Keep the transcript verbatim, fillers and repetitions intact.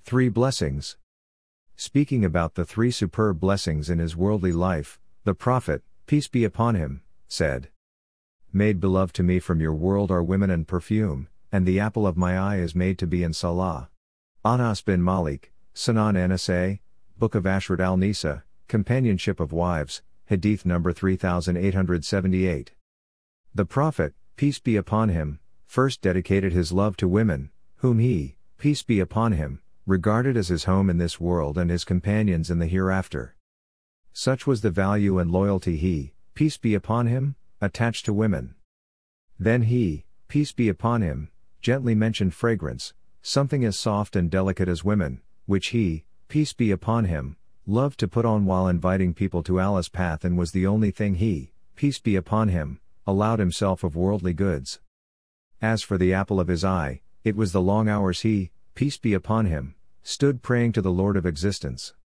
Three blessings. Speaking about the three superb blessings in his worldly life, the prophet, peace be upon him, said, "Made beloved to me from your world are women and perfume, and the apple of my eye is made to be in Salah." Anas bin Malik, Sunan An-Nasai, Book of Ashrat al-Nisa, Companionship of Wives, Hadith number three thousand eight hundred seventy-eight. The prophet, peace be upon him, first dedicated his love to women, whom he, peace be upon him, regarded as his home in this world and his companions in the hereafter. Such was the value and loyalty he, peace be upon him, attached to women. Then he, peace be upon him, gently mentioned fragrance, something as soft and delicate as women, which he, peace be upon him, loved to put on while inviting people to Allah's path, and was the only thing he, peace be upon him, allowed himself of worldly goods. As for the apple of his eye, it was the long hours he, peace be upon him, stood praying to the Lord of existence.